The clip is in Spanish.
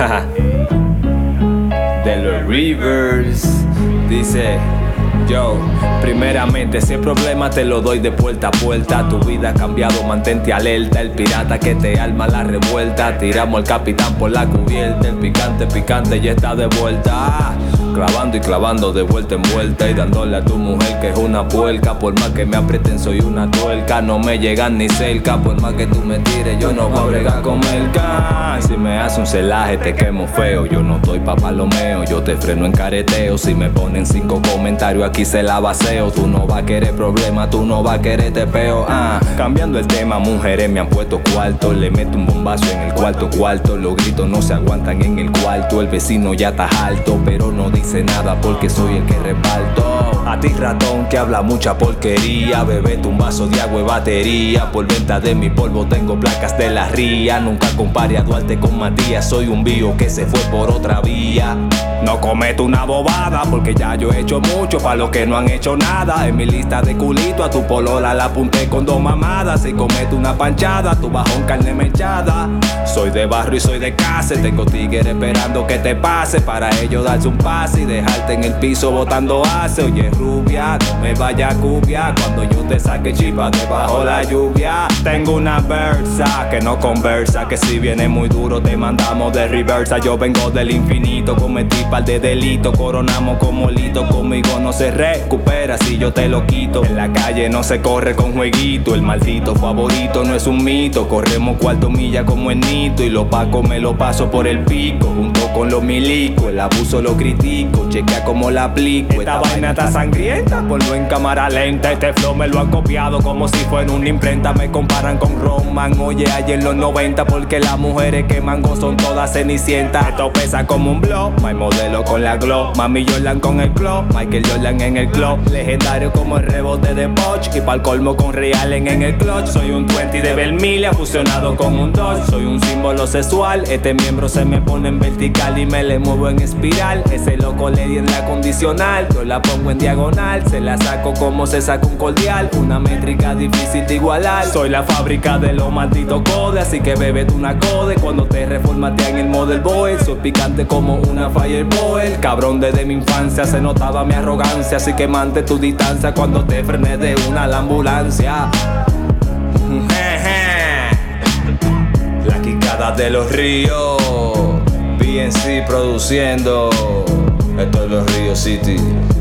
De los Rivers. Dice: yo, primeramente, si el problema te lo doy de puerta a puerta. Tu vida ha cambiado, mantente alerta. El pirata que te arma la revuelta. Tiramos al capitán por la cubierta. El picante, picante ya está de vuelta. Clavando y clavando de vuelta en vuelta. Y dándole a tu mujer que es una puerca. Por más que me aprieten soy una tuerca. No me llegan ni cerca. Por más que tú me tires yo no voy a bregar con merca. Si me hace un celaje te quemo feo. Yo no estoy pa' palomeo, yo te freno en careteo. Si me ponen 5 comentarios aquí se la baseo. Tú no vas a querer problema, tú no vas a querer tepeo. Cambiando el tema, mujeres me han puesto cuarto. Le meto un bombazo en el cuarto. Los gritos no se aguantan en el cuarto. El vecino ya está alto, pero no dice nada porque soy el que reparto. A ti ratón que habla mucha porquería. Bebete un vaso de agua y batería. Por venta de mi polvo tengo placas de la ría. Nunca compare a Duarte con Matías. Soy un bio que se fue por otra vía. No cometo una bobada porque ya yo he hecho mucho pa' los que no han hecho nada. En mi lista de culito a tu polola la apunté con 2 mamadas. Si cometo una panchada, tu bajón carne mechada. Soy de barrio y soy de casa. Tengo tigres esperando que te pase para ellos darse un pase y dejarte en el piso botando ace. Oye rubia, no me vaya a cubia cuando yo te saque chipa debajo la lluvia. Tengo una versa que no conversa, que si viene muy duro te mandamos de reversa. Yo vengo del infinito, cometí par de delitos, coronamos como lito. Conmigo no se recupera si yo te lo quito. En la calle no se corre con jueguito. El maldito favorito no es un mito. Corremos 4 millas como el Nito. Y los pacos me lo paso por el pico. Junto con los milicos, el abuso lo critico. Chequea cómo la aplico. Esta vaina está sangrienta, ponlo en cámara lenta. Este flow me lo han copiado como si fuera una imprenta. Me comparan con Roman, oye, ayer en los 90. Porque las mujeres que mango son todas cenicientas. Esto pesa como un blog. My modelo con la glow, Mami Jordan con el club, Michael Jordan en el club. Legendario como el rebote de Bosch. Y pa'l colmo con Real en el clutch. Soy un 20 de Vermilion fusionado con un Dodge. Soy un símbolo sexual. Este miembro se me pone en vertical y me le muevo en espiral. Ese loco le di en la condicional. Yo la pongo en diagonal. Se la saco como se saca un cordial. Una métrica difícil de igualar. Soy la fábrica de los malditos codes. Así que bébete una code cuando te reformatean el Model Boy. Soy picante como una Fireboy. Cabrón, desde mi infancia se notaba mi arrogancia. Así que mantén tu distancia cuando te frenes de una la ambulancia. La quicada de los ríos, PNC produciendo. Esto es los Ríos City.